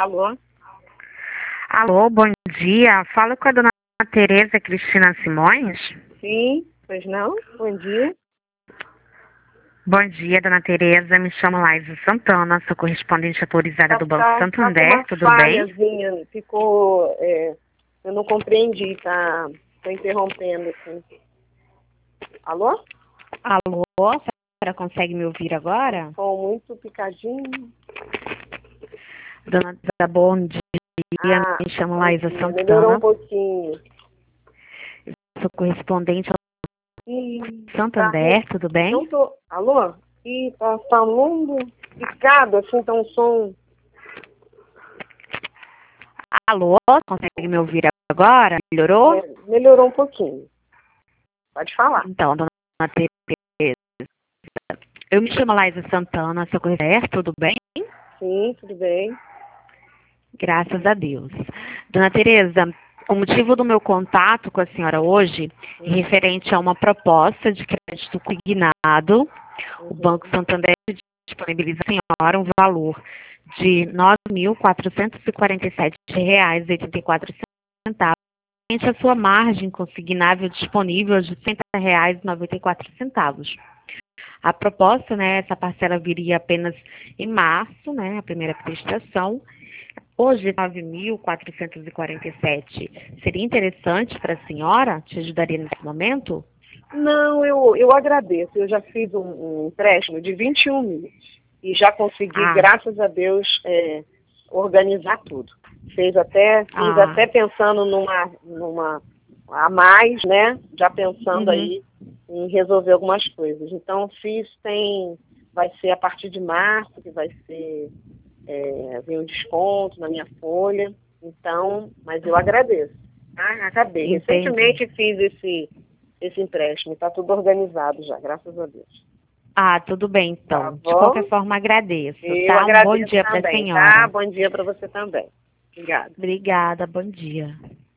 Alô? Alô, bom dia. Falo com a dona Tereza Cristina Simões. Sim, pois não? Bom dia. Bom dia, dona Tereza. Me chamo Laísa Santana, sou correspondente autorizada do Banco Tá com Santander. uma Tudo bem? falhazinha, ficou... eu não compreendi, tá interrompendo, assim. Alô? Alô, a senhora consegue me ouvir agora? Som muito picadinho. Dona Tereza, bom dia. Me chamo Bom Laísa dia. Melhorou um Santana, pouquinho. sou correspondente Ih, ao Santander. Tudo bem? não tô... Alô? Ih, tá muito picado, assim, tá um som... Alô, consegue me ouvir agora? Melhorou? Melhorou um pouquinho. Pode falar. Então, dona Tereza, eu me chamo Laísa Santana, sou correspondente. Tudo bem? Sim, tudo bem. Graças a Deus. Dona Tereza, o motivo do meu contato com a senhora hoje é referente a uma proposta de crédito consignado. O Banco Santander disponibiliza à senhora um valor de R$ 9.447,84, frente à sua margem consignável disponível de R$ 60,94. A proposta, né, essa parcela viria apenas em março, né, a primeira prestação. Hoje, 9.447. Seria interessante para a senhora? Te ajudaria nesse momento? Não, eu agradeço. Eu já fiz um empréstimo de 21 mil e já consegui, graças a Deus, organizar tudo. Fiz até pensando numa a mais, né? Já pensando aí em resolver algumas coisas. Então, vai ser a partir de março, que vai ser, vem um desconto na minha folha. Então, mas eu agradeço. Acabei. Entendi. Recentemente fiz esse empréstimo. Está tudo organizado já, graças a Deus. Tudo bem, então. Tá De bom? qualquer forma, agradeço. Eu Um bom agradeço dia para a também, senhora. tá? Bom dia para você também. Obrigada. Obrigada, bom dia.